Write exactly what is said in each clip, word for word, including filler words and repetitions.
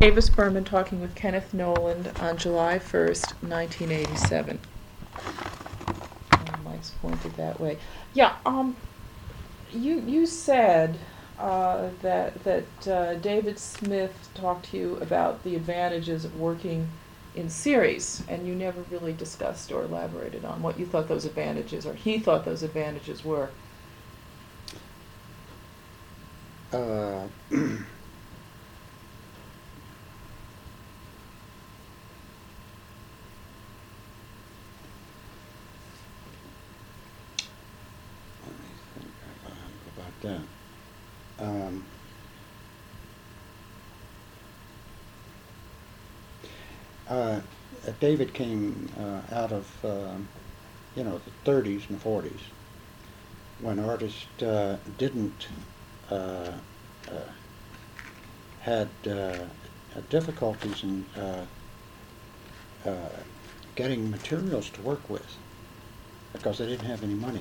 Davis Berman talking with Kenneth Noland on July first, nineteen eighty-seven. Mike's pointed that way. Yeah, um, you, you said, uh, that, that, uh, David Smith talked to you about the advantages of working in series, and you never really discussed or elaborated on what you thought those advantages, or he thought those advantages were. Uh, Let me think about that. Um, uh, David came uh, out of, uh, you know, the thirties and forties when artists uh, didn't uh, uh, had uh, difficulties in uh, uh, getting materials to work with because they didn't have any money.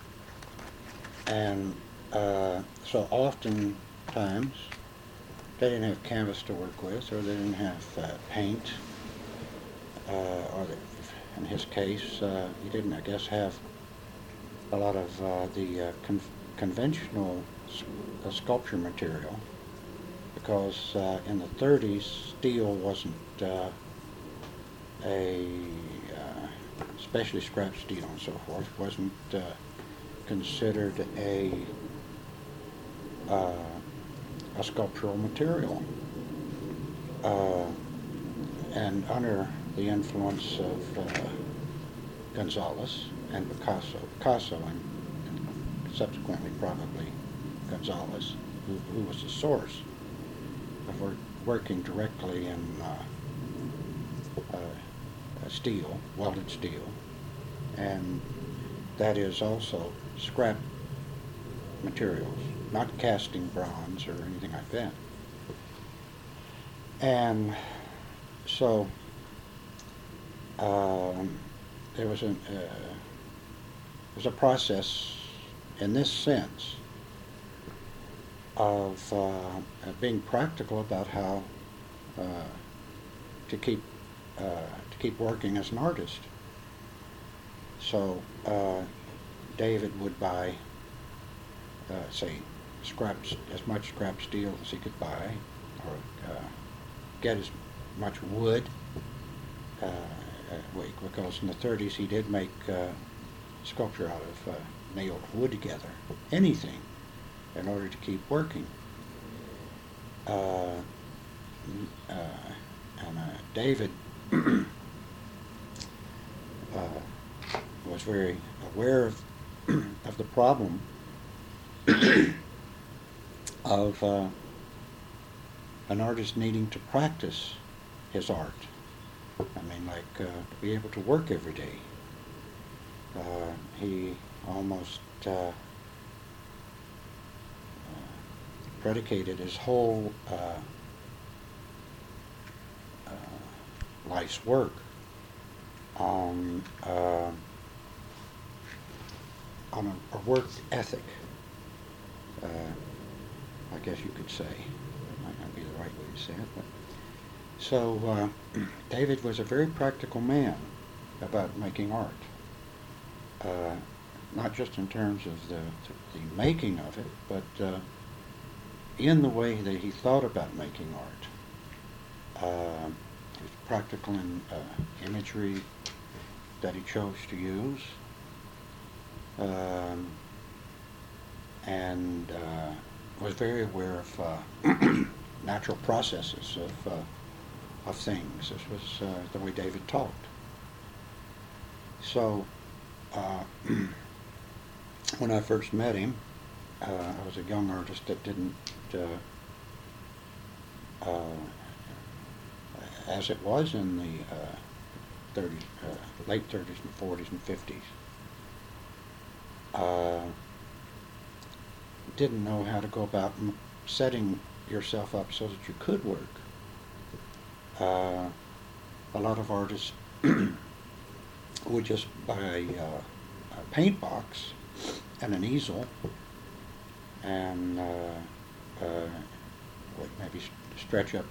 And uh, so oftentimes they didn't have canvas to work with, or they didn't have uh, paint, uh, or they, in his case, uh, he didn't, I guess, have a lot of uh, the uh, con conventional uh, sculpture material, because uh, in the thirties steel wasn't uh, a, uh, especially scrap steel and so forth, wasn't uh, considered a uh, a sculptural material. Uh, and under the influence of uh, Gonzalez and Picasso, Picasso and, and subsequently probably Gonzalez, who, who was the source of work, working directly in uh, uh, steel, welded steel, and that is also scrap materials, not casting bronze or anything like that. And so um, there was an uh, there was a process in this sense of uh, being practical about how uh, to keep uh, to keep working as an artist. So uh, David would buy, uh, say, scrap as much scrap steel as he could buy, or uh, get as much wood, uh, because in the thirties he did make uh, sculpture out of uh, nailed wood together, anything, in order to keep working. Uh, uh, and uh, David uh, was very aware of, of the problem of uh, an artist needing to practice his art. I mean, like, uh, be able to work every day. Uh, he almost uh, uh, predicated his whole uh, uh, life's work on uh, on a, a work ethic. Uh, I guess you could say. That might not be the right way to say it, but so uh, David was a very practical man about making art. Uh, not just in terms of the, the, the making of it, but uh, in the way that he thought about making art. Uh, he was practical in uh, imagery that he chose to use, um, and uh, was very aware of uh, natural processes of, uh, of things. This was uh, the way David talked. So, uh, when I first met him, uh, I was a young artist that didn't, uh, uh, as it was in the uh, thirties, uh, late thirties and forties and fifties, uh, didn't know how to go about m setting yourself up so that you could work. Uh, a lot of artists would just buy uh, a paint box and an easel and uh, uh, would maybe st stretch up